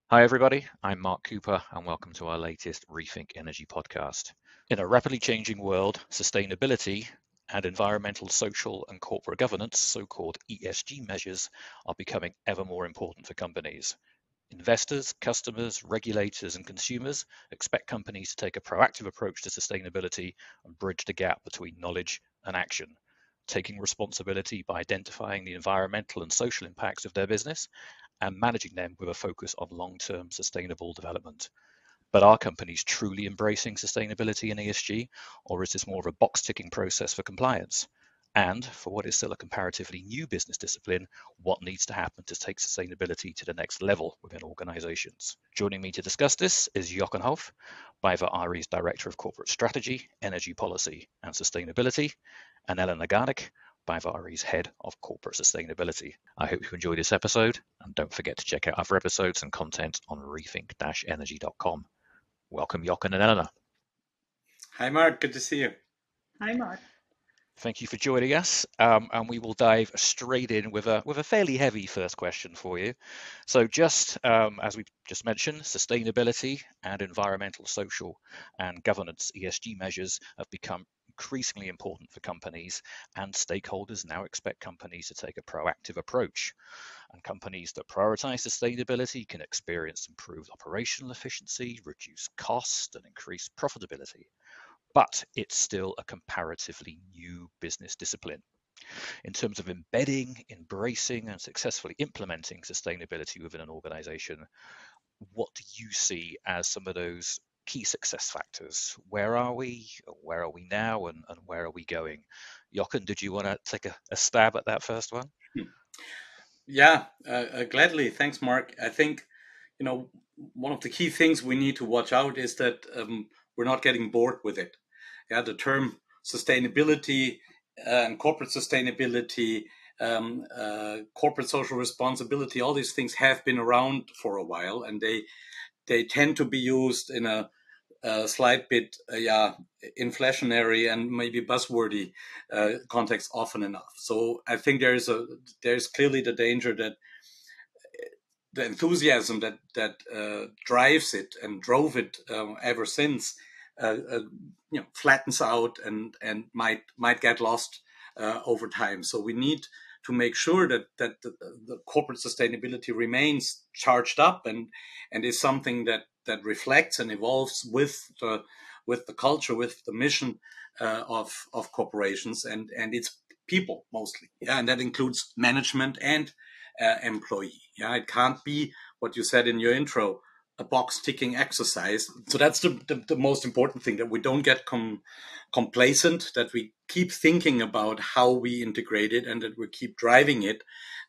Hi, everybody. I'm Mark Cooper, and welcome to our latest Rethink Energy podcast. In a rapidly changing world, sustainability and environmental, social, and corporate governance, so-called ESG measures, are becoming ever more important for companies. Investors, customers, regulators, and consumers expect companies to take a proactive approach to sustainability and bridge the gap between knowledge and action, taking responsibility by identifying the environmental and social impacts of their business and managing them with a focus on long-term sustainable development. But are companies truly embracing sustainability and ESG, or is this more of a box-ticking process for compliance? And for what is still a comparatively new business discipline, what needs to happen to take sustainability to the next level within organizations? Joining me to discuss this is Jochen Hof, BayWa r.e.'s Director of Corporate Strategy, Energy Policy and Sustainability, and Elena Garnick, BayWa r.e.'s Head of Corporate Sustainability. I hope you enjoy this episode, and don't forget to check out other episodes and content on rethink-energy.com. Welcome, Jochen and Elena. Hi, Mark. Good to see you. Hi, Mark. Thank you for joining us, and we will dive straight in with a fairly heavy first question for you. So, just as we just mentioned, sustainability and environmental, social, and governance (ESG) measures have become increasingly important for companies, and stakeholders now expect companies to take a proactive approach. And companies that prioritize sustainability can experience improved operational efficiency, reduce cost, and increase profitability. But it's still a comparatively new business discipline. In terms of embedding, embracing, and successfully implementing sustainability within an organization, what do you see as some of those key success factors? Where are we? Where are we now? And where are we going? Jochen, did you want to take a stab at that first one? Yeah, gladly. Thanks, Mark. I think, one of the key things we need to watch out is that we're not getting bored with it. Yeah, the term sustainability and corporate sustainability, corporate social responsibility, all these things have been around for a while, and they tend to be used in a slight bit, inflationary and maybe buzzwordy context often enough. So I think there's clearly the danger that the enthusiasm that drives it and drove it ever since, flattens out and might get lost over time. So we need to make sure that the corporate sustainability remains charged up and is something that reflects and evolves with the culture, with the mission of corporations and its people mostly. Yeah, and that includes management and employee. Yeah, it can't be what you said in your intro, a box ticking exercise. So that's the most important thing, that we don't get complacent, that we keep thinking about how we integrate it and that we keep driving it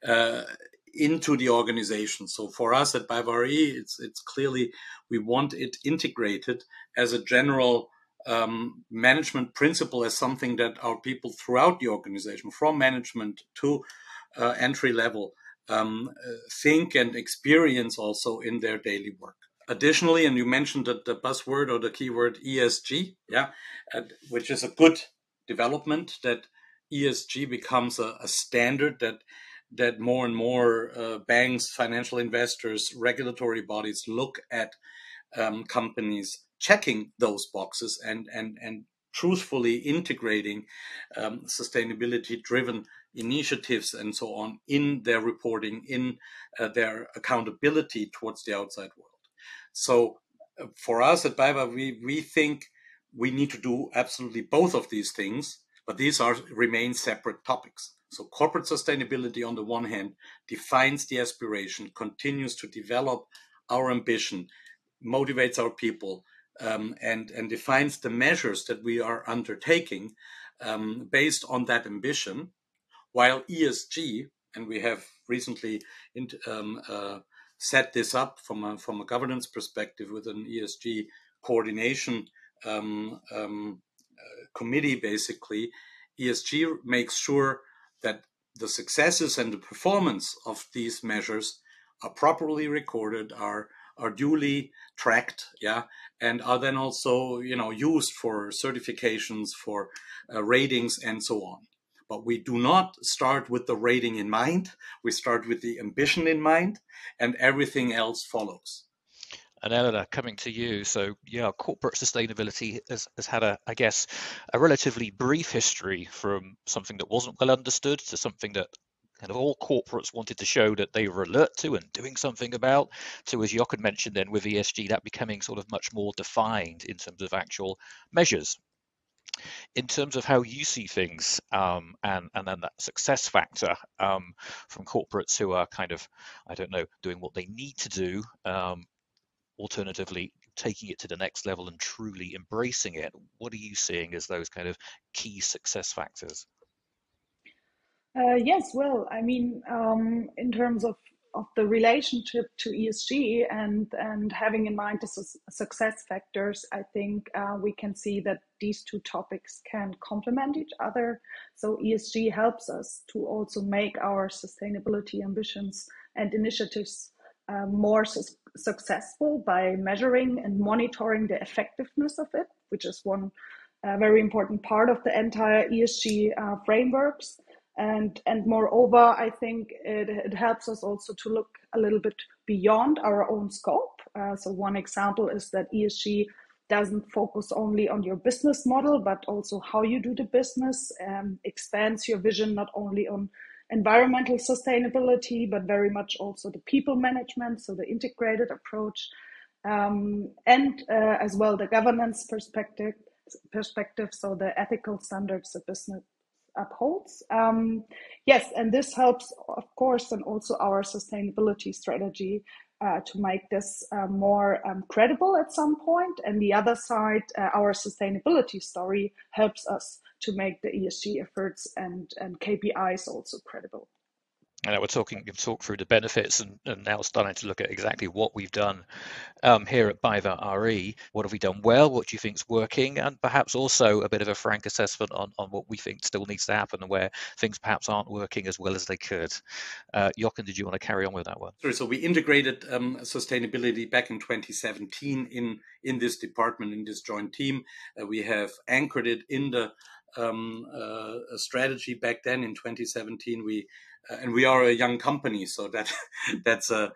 into the organization. So for us at BayWa r.e., it's clearly we want it integrated as a general management principle, as something that our people throughout the organization, from management to entry level, think and experience also in their daily work. Additionally, and you mentioned that the buzzword or the keyword ESG, which is a good development, that ESG becomes a standard that more and more banks, financial investors, regulatory bodies look at companies checking those boxes and truthfully integrating sustainability-driven initiatives and so on in their reporting, in their accountability towards the outside world. So for us at BayWa, we think we need to do absolutely both of these things, but these remain separate topics. So corporate sustainability on the one hand defines the aspiration, continues to develop our ambition, motivates our people, and defines the measures that we are undertaking based on that ambition, while ESG, and we have recently set this up from a governance perspective with an ESG coordination committee, basically, ESG makes sure that the successes and the performance of these measures are properly recorded, are duly tracked, and are then also used for certifications, for ratings, and so on. But we do not start with the rating in mind. We start with the ambition in mind, and everything else follows. And Eleanor, coming to you. So yeah, corporate sustainability has had I guess, a relatively brief history from something that wasn't well understood to something that kind of all corporates wanted to show that they were alert to and doing something about, to, as Jochen mentioned then with ESG, that becoming sort of much more defined in terms of actual measures. In terms of how you see things, and then that success factor, from corporates who are kind of, I don't know, doing what they need to do, alternatively taking it to the next level and truly embracing it. What are you seeing as those kind of key success factors? Yes, well, I mean, in terms of the relationship to ESG and having in mind the success factors, I think we can see that these two topics can complement each other. So ESG helps us to also make our sustainability ambitions and initiatives more successful by measuring and monitoring the effectiveness of it, which is one very important part of the entire ESG frameworks. And moreover, I think it helps us also to look a little bit beyond our own scope. So one example is that ESG doesn't focus only on your business model, but also how you do the business, expands your vision not only on environmental sustainability, but very much also the people management, so the integrated approach, and as well the governance perspective, so the ethical standards the business upholds. Yes, and this helps, of course, and also our sustainability strategy to make this more credible at some point. And the other side, our sustainability story helps us to make the ESG efforts and KPIs also credible. And we've talked through the benefits, and now starting to look at exactly what we've done here at BayWa r.e. What have we done well? What do you think's working? And perhaps also a bit of a frank assessment on what we think still needs to happen and where things perhaps aren't working as well as they could. Jochen, did you want to carry on with that one? Sure. So we integrated sustainability back in 2017 in this department, in this joint team. We have anchored it in the strategy back then in 2017. And we are a young company, so that's to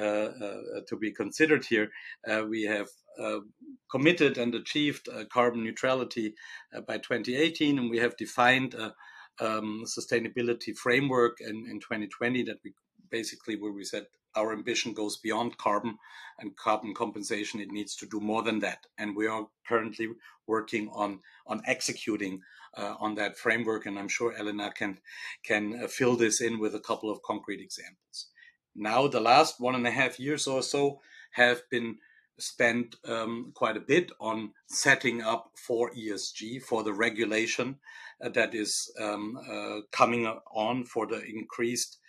be considered here. We have committed and achieved carbon neutrality by 2018, and we have defined a sustainability framework in 2020 that we basically, where we said our ambition goes beyond carbon and carbon compensation. It needs to do more than that, and we are currently working on executing on that framework. And I'm sure Elena can fill this in with a couple of concrete examples. Now, the last 1.5 years or so have been spent quite a bit on setting up for ESG, for the regulation that is coming on, for the increased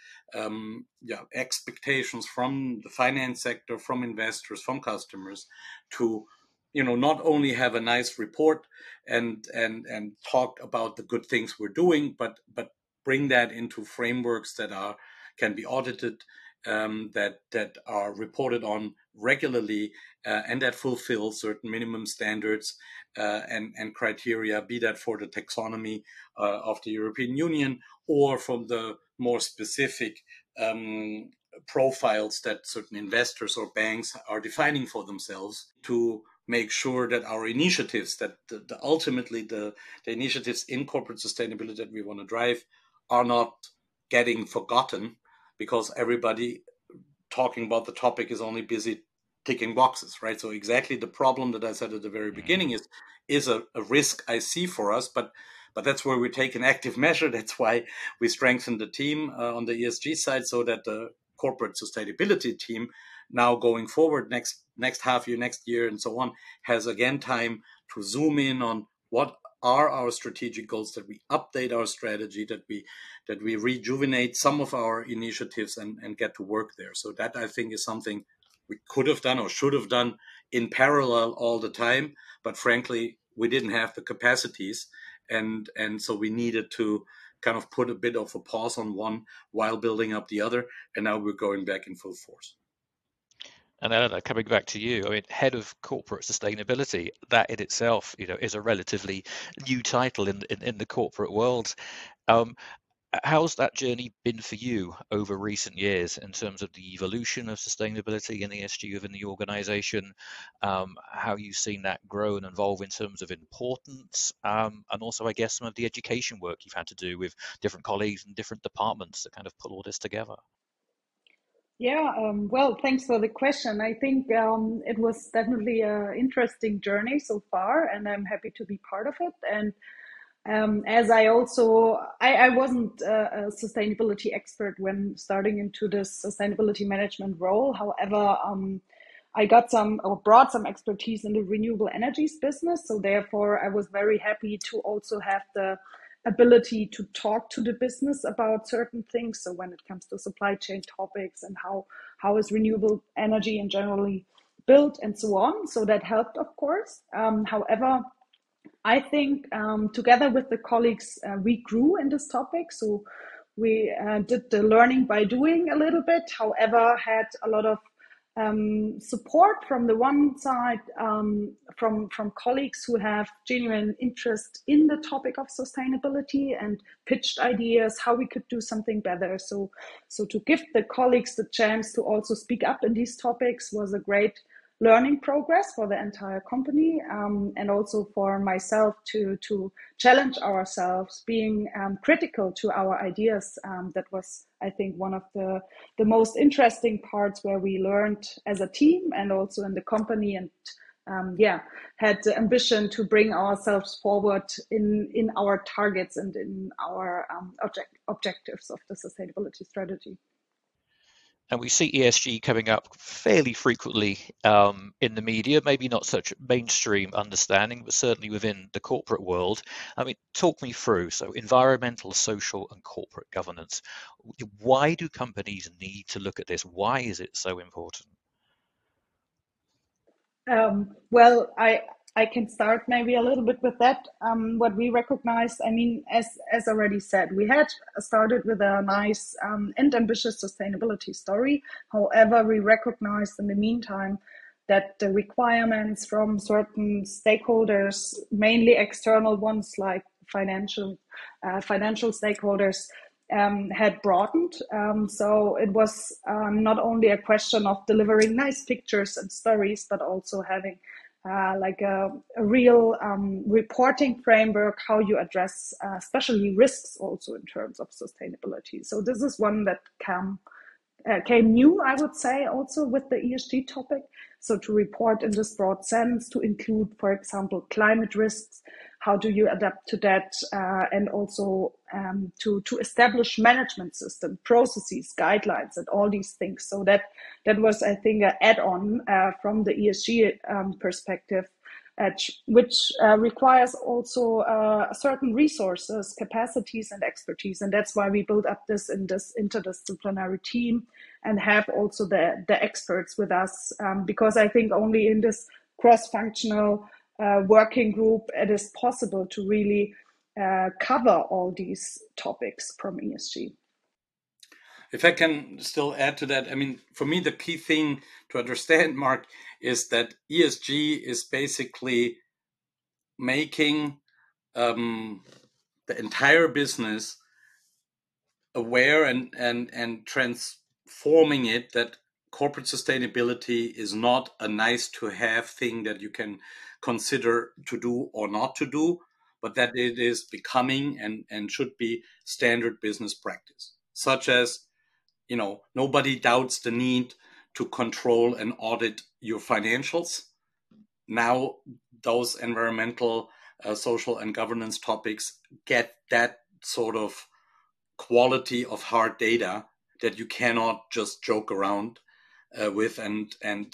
expectations from the finance sector, from investors, from customers, to not only have a nice report and talk about the good things we're doing, but bring that into frameworks that can be audited, that are reported on regularly, and that fulfill certain minimum standards and criteria, be that for the taxonomy of the European Union or from the more specific profiles that certain investors or banks are defining for themselves, to make sure that our initiatives, that ultimately the initiatives in corporate sustainability that we want to drive, are not getting forgotten because everybody talking about the topic is only busy ticking boxes, right? So exactly the problem that I said at the very beginning is a risk I see for us, but that's where we take an active measure. That's why we strengthen the team on the ESG side, so that the corporate sustainability team, now going forward next half year, next year, and so on, has again time to zoom in on what are our strategic goals, that we update our strategy, that we rejuvenate some of our initiatives and get to work there. So that, I think, is something we could have done or should have done in parallel all the time, but frankly, we didn't have the capacities, and so we needed to kind of put a bit of a pause on one while building up the other, and now we're going back in full force. And Eleanor, coming back to you, I mean, head of corporate sustainability, that in itself, is a relatively new title in the corporate world. How's that journey been for you over recent years in terms of the evolution of sustainability and ESG within the organization? How you've seen that grow and evolve in terms of importance, and also, I guess, some of the education work you've had to do with different colleagues and different departments to kind of put all this together? Yeah, well, thanks for the question. I think it was definitely an interesting journey so far, and I'm happy to be part of it. And as I wasn't a sustainability expert when starting into this sustainability management role. However, I got some or brought some expertise in the renewable energies business. So therefore, I was very happy to also have the ability to talk to the business about certain things. So when it comes to supply chain topics and how is renewable energy in generally built and so on. So that helped, of course. However, I think together with the colleagues, we grew in this topic. So we did the learning by doing a little bit, however, had a lot of support from the one side, from colleagues who have genuine interest in the topic of sustainability and pitched ideas how we could do something better. So to give the colleagues the chance to also speak up in these topics was a great learning progress for the entire company, and also for myself to challenge ourselves, being critical to our ideas. That was, I think, one of the most interesting parts where we learned as a team and also in the company, and had the ambition to bring ourselves forward in our targets and in our objectives of the sustainability strategy. And we see ESG coming up fairly frequently in the media, maybe not such mainstream understanding, but certainly within the corporate world. I mean, talk me through. So environmental, social, and corporate governance. Why do companies need to look at this? Why is it so important? Well, I can start maybe a little bit with that. What we recognized, I mean, as already said, we had started with a nice and ambitious sustainability story. However, we recognized in the meantime that the requirements from certain stakeholders, mainly external ones like financial stakeholders, had broadened. So it was not only a question of delivering nice pictures and stories, but also having like a real reporting framework, how you address especially risks also in terms of sustainability. So this is one that came new, I would say, also with the ESG topic. So to report in this broad sense, to include, for example, climate risks, how do you adapt to that, and also to establish management system, processes, guidelines, and all these things. So that was, I think, an add-on from the ESG perspective, which requires also certain resources, capacities, and expertise. And that's why we built up this interdisciplinary team and have also the experts with us, because I think only in this cross-functional working group it is possible to really cover all these topics from ESG. If I can still add to that, I mean, for me, the key thing to understand, Mark, is that ESG is basically making the entire business aware and transforming it, that corporate sustainability is not a nice to have thing that you can consider to do or not to do, but that it is becoming and should be standard business practice, such as, you know, nobody doubts the need to control and audit your financials. Now, those environmental, social, and governance topics get that sort of quality of hard data that you cannot just joke around with and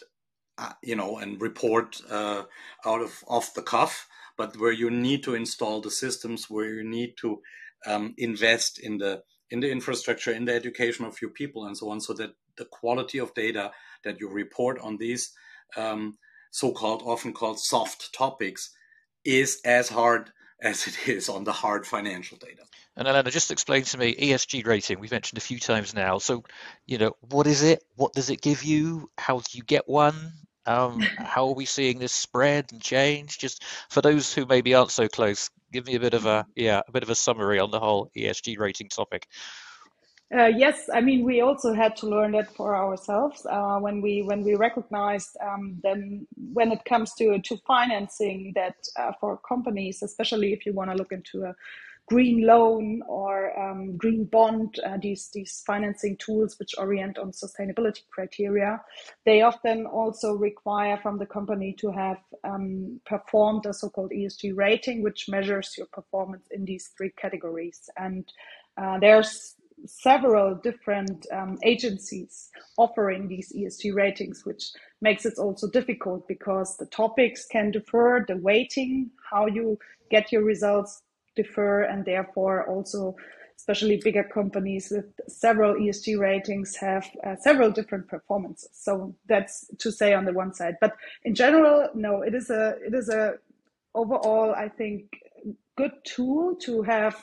report out of off the cuff, but where you need to install the systems, where you need to invest in the infrastructure, in the education of your people, and so on, so that the quality of data that you report on these so-called, often called soft topics, is as hard as it is on the hard financial data. And Elena, just explain to me ESG rating. We've mentioned a few times now. So, what is it? What does it give you? How do you get one? How are we seeing this spread and change? Just for those who maybe aren't so close, give me a bit of a summary on the whole ESG rating topic. Yes, I mean we also had to learn that for ourselves when we recognized then when it comes to financing that for companies, especially if you want to look into a green loan or green bond, these financing tools which orient on sustainability criteria, they often also require from the company to have performed a so-called ESG rating, which measures your performance in these three categories. And there's several different agencies offering these ESG ratings, which makes it also difficult because the topics can differ, the weighting, how you get your results differ, and therefore also especially bigger companies with several ESG ratings have several different performances. So that's to say on the one side, but in general, no, it is a overall, I think, good tool to have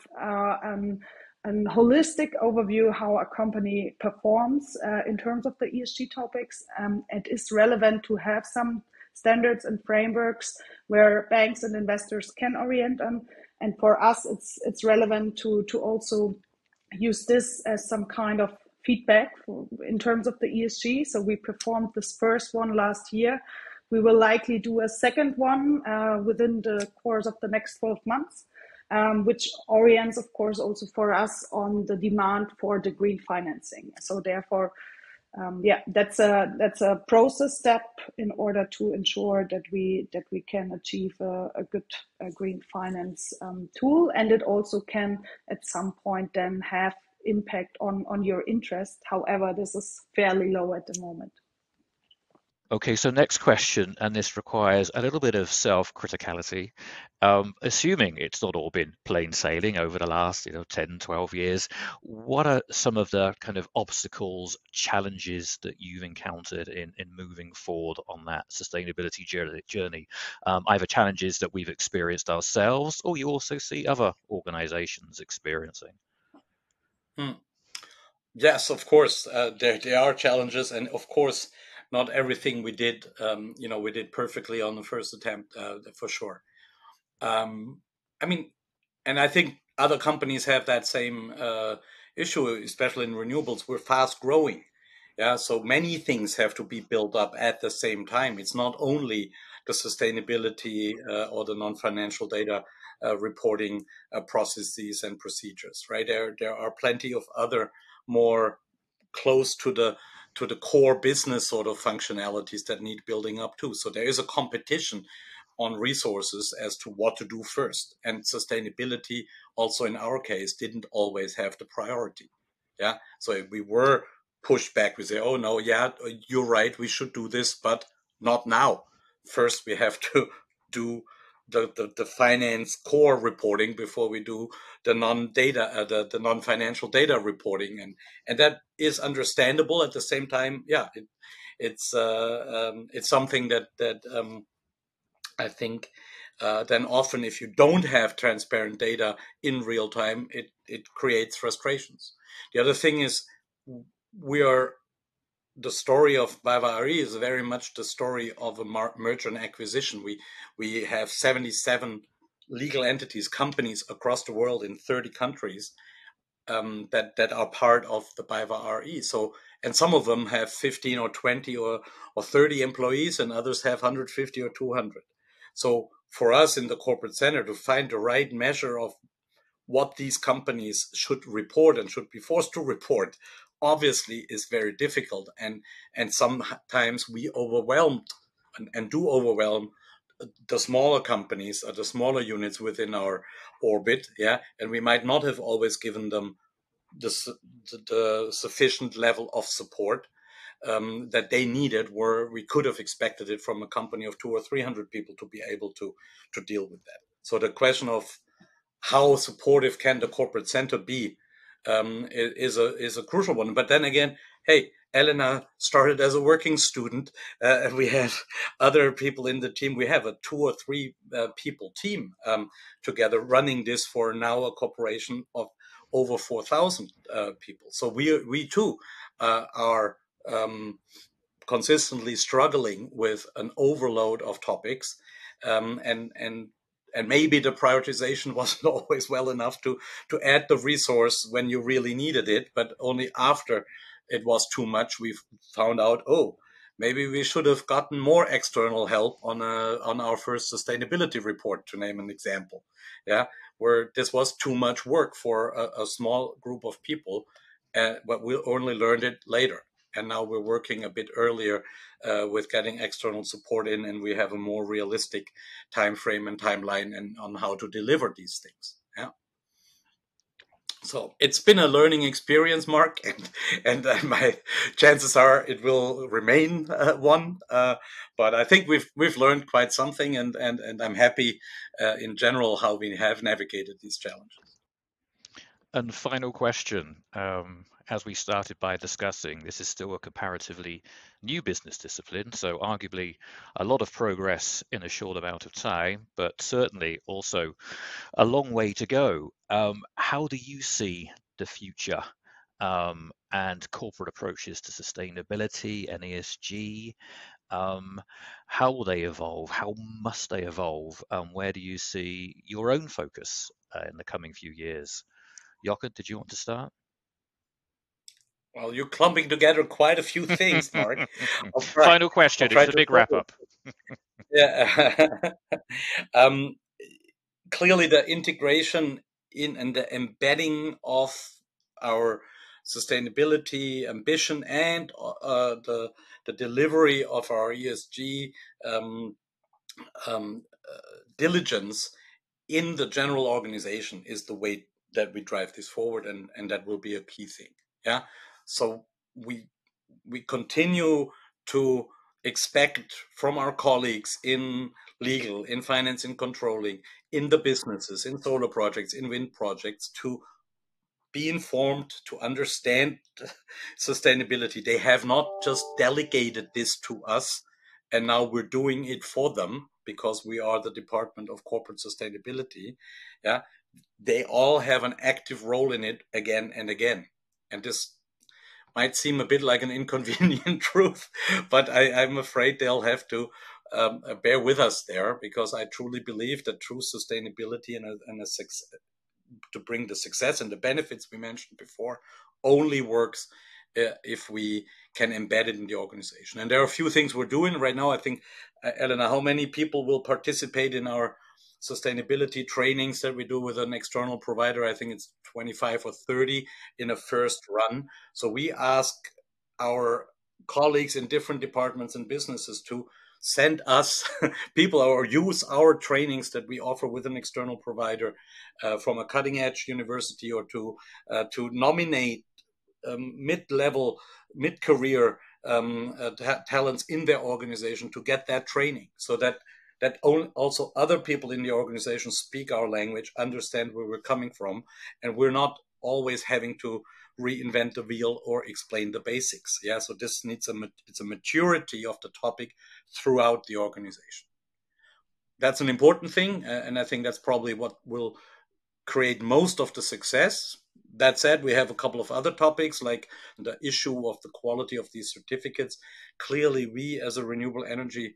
a holistic overview how a company performs in terms of the ESG topics. It is relevant to have some standards and frameworks where banks and investors can orient on. And for us, it's relevant to also use this as some kind of feedback in terms of the ESG. So we performed this first one last year. We will likely do a second one within the course of the next 12 months. Which orients, of course, also for us on the demand for the green financing. So therefore, that's a process step in order to ensure that we can achieve a good green finance tool, and it also can at some point then have impact on your interest. However, this is fairly low at the moment. Okay, so next question, and this requires a little bit of self-criticality. Assuming it's not all been plain sailing over the last 10, 12 years, what are some of the kind of obstacles, challenges that you've encountered in moving forward on that sustainability journey? Either challenges that we've experienced ourselves, or you also see other organizations experiencing? Yes, of course, there are challenges, and of course, not everything we did, we did perfectly on the first attempt, for sure. I mean, and I think other companies have that same issue, especially in renewables. We're fast growing, yeah. So many things have to be built up at the same time. It's not only the sustainability or the non-financial data reporting processes and procedures, right? There are plenty of other more close to the core business sort of functionalities that need building up too. So there is a competition on resources as to what to do first. And sustainability also in our case didn't always have the priority. Yeah. So if we were pushed back, we say, oh no, yeah, you're right, we should do this, but not now. First we have to do the finance core reporting before we do the the non-financial data reporting, and that is understandable. At the same time, yeah, it's something that I think then often if you don't have transparent data in real time, it creates frustrations. The other thing is the story of BayWa r.e. is very much the story of a merger and acquisition. We have 77 legal entities, companies across the world in 30 countries that are part of the BayWa r.e. So, and some of them have 15 or 20 or 30 employees, and others have 150 or 200. So for us in the corporate center to find the right measure of what these companies should report and should be forced to report obviously is very difficult, and sometimes we overwhelm and do overwhelm the smaller companies or the smaller units within our orbit, yeah, and we might not have always given them the sufficient level of support that they needed, where we could have expected it from a company of 200 or 300 people to be able to deal with that. So the question of how supportive can the corporate center be is a crucial one. But then again, hey, Elena started as a working student, and we have other people in the team. We have a 2 or 3 people team together running this for now a corporation of over 4,000 people. So we too are consistently struggling with an overload of topics, and maybe the prioritization wasn't always well enough to add the resource when you really needed it, but only after it was too much we found out, oh, maybe we should have gotten more external help on our first sustainability report, to name an example. Yeah, where this was too much work for a small group of people, but we only learned it later. And now we're working a bit earlier with getting external support in, and we have a more realistic time frame and timeline and on how to deliver these things. Yeah. So it's been a learning experience, Mark, and my chances are it will remain one. But I think we've learned quite something, and I'm happy in general how we have navigated these challenges. And final question, as we started by discussing, this is still a comparatively new business discipline, so arguably a lot of progress in a short amount of time, but certainly also a long way to go. How do you see the future and corporate approaches to sustainability and ESG? How will they evolve? How must they evolve? Where do you see your own focus in the coming few years? Jochen, did you want to start? Well, you're clumping together quite a few things, Mark. Final question. It's a big wrap up. Yeah. Clearly, the integration in and the embedding of our sustainability ambition and the delivery of our ESG diligence in the general organization is the way that we drive this forward, and that will be a key thing. Yeah. So we continue to expect from our colleagues in legal, in finance, in controlling, in the businesses, in solar projects, in wind projects, to be informed, to understand sustainability. They have not just delegated this to us and now we're doing it for them because we are the Department of Corporate Sustainability. Yeah, they all have an active role in it again and again. And this might seem a bit like an inconvenient truth, but I'm afraid they'll have to bear with us there, because I truly believe that true sustainability and a success, to bring the success and the benefits we mentioned before, only works if we can embed it in the organization. And there are a few things we're doing right now. I think, Elena, how many people will participate in our sustainability trainings that we do with an external provider? I think it's 25 or 30 in a first run. So we ask our colleagues in different departments and businesses to send us people or use our trainings that we offer with an external provider from a cutting edge university, or to nominate mid-level, mid-career talents in their organization to get that training, so that also other people in the organization speak our language, understand where we're coming from, and we're not always having to reinvent the wheel or explain the basics. Yeah, so this needs it's a maturity of the topic throughout the organization. That's an important thing, and I think that's probably what will create most of the success. That said, we have a couple of other topics, like the issue of the quality of these certificates. Clearly, we as a renewable energy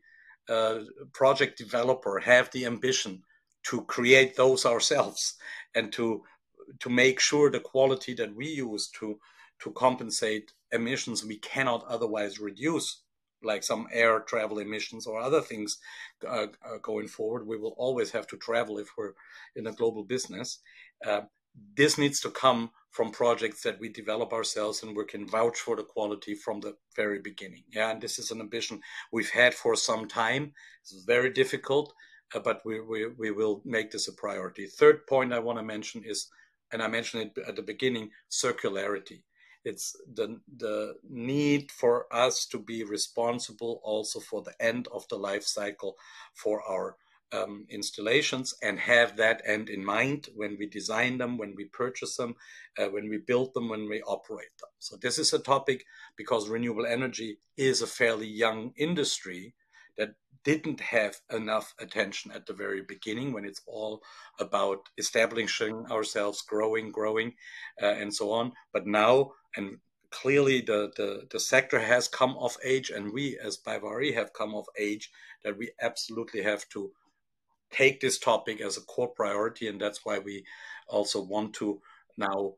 project developer have the ambition to create those ourselves, and to make sure the quality that we use to compensate emissions we cannot otherwise reduce, like some air travel emissions or other things going forward. We will always have to travel if we're in a global business. This needs to come from projects that we develop ourselves, and we can vouch for the quality from the very beginning. Yeah, and this is an ambition we've had for some time. It's very difficult, but we will make this a priority. Third point I want to mention is, and I mentioned it at the beginning, circularity. It's the need for us to be responsible also for the end of the life cycle for our installations, and have that end in mind when we design them, when we purchase them, when we build them, when we operate them. So this is a topic, because renewable energy is a fairly young industry that didn't have enough attention at the very beginning, when it's all about establishing ourselves, growing, and so on. But now, and clearly the sector has come of age, and we as BayWa r.e. have come of age, that we absolutely have to take this topic as a core priority. And that's why we also want to now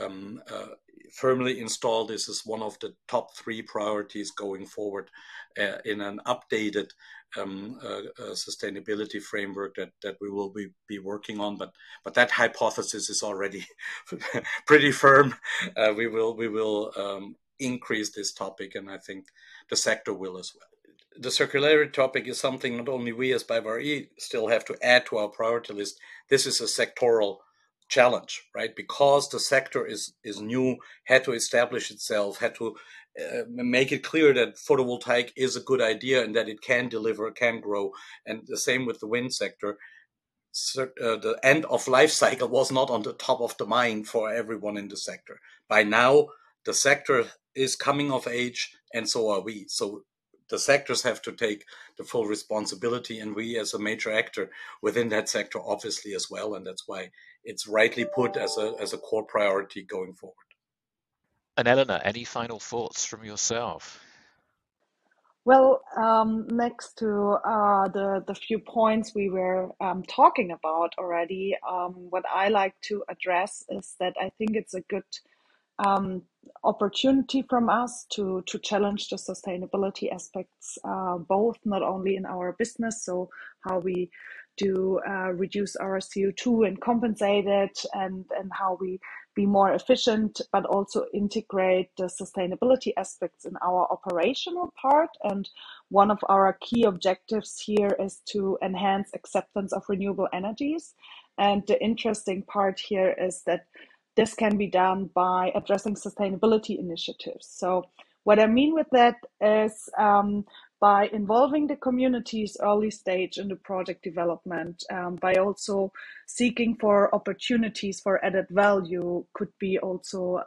firmly install this as one of the top 3 priorities going forward in an updated sustainability framework that we will be working on. But that hypothesis is already pretty firm. We will increase this topic, and I think the sector will as well. The circularity topic is something not only we as BayWa r.e. still have to add to our priority list. This is a sectoral challenge, right? Because the sector is new, had to establish itself, had to make it clear that photovoltaic is a good idea and that it can deliver, can grow. And the same with the wind sector. The end of life cycle was not on the top of the mind for everyone in the sector. By now, the sector is coming of age, and so are we. So the sectors have to take the full responsibility, and we as a major actor within that sector obviously as well. And that's why it's rightly put as a core priority going forward. And Eleanor, any final thoughts from yourself? Well, next to the few points we were talking about already, what I like to address is that I think it's a good opportunity from us to challenge the sustainability aspects, both not only in our business, so how we do reduce our CO2 and compensate it, and how we be more efficient, but also integrate the sustainability aspects in our operational part. And one of our key objectives here is to enhance acceptance of renewable energies. And the interesting part here is that this can be done by addressing sustainability initiatives. So what I mean with that is by involving the communities early stage in the project development, by also seeking for opportunities for added value, could be also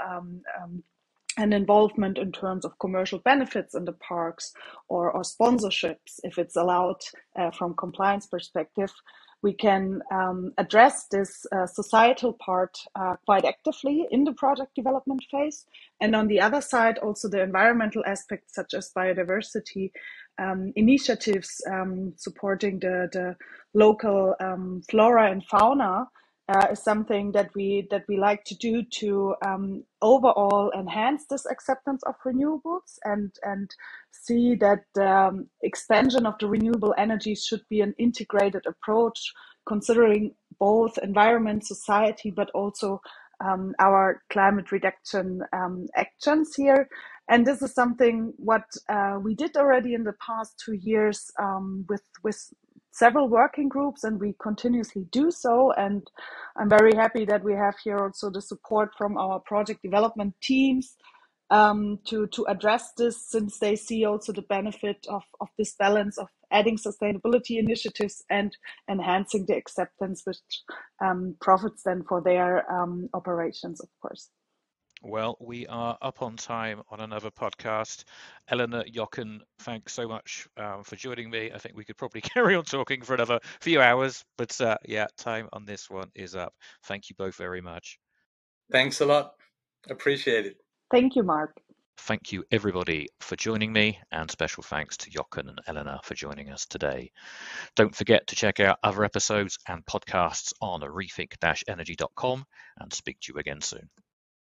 an involvement in terms of commercial benefits in the parks, or sponsorships, if it's allowed from compliance perspective. We can address this societal part quite actively in the project development phase. And on the other side, also the environmental aspects such as biodiversity initiatives supporting the local flora and fauna is something that we like to do to overall enhance this acceptance of renewables, and see that expansion of the renewable energies should be an integrated approach, considering both environment, society, but also our climate reduction actions here. And this is something what we did already in the past 2 years with several working groups, and we continuously do so. And I'm very happy that we have here also the support from our project development teams to address this, since they see also the benefit of this balance of adding sustainability initiatives and enhancing the acceptance, which profits then for their operations, of course. Well, we are up on time on another podcast. Eleanor, Jochen, thanks so much for joining me. I think we could probably carry on talking for another few hours, but yeah, time on this one is up. Thank you both very much. Thanks a lot. Appreciate it. Thank you, Mark. Thank you, everybody, for joining me, and special thanks to Jochen and Eleanor for joining us today. Don't forget to check out other episodes and podcasts on rethink-energy.com, and speak to you again soon.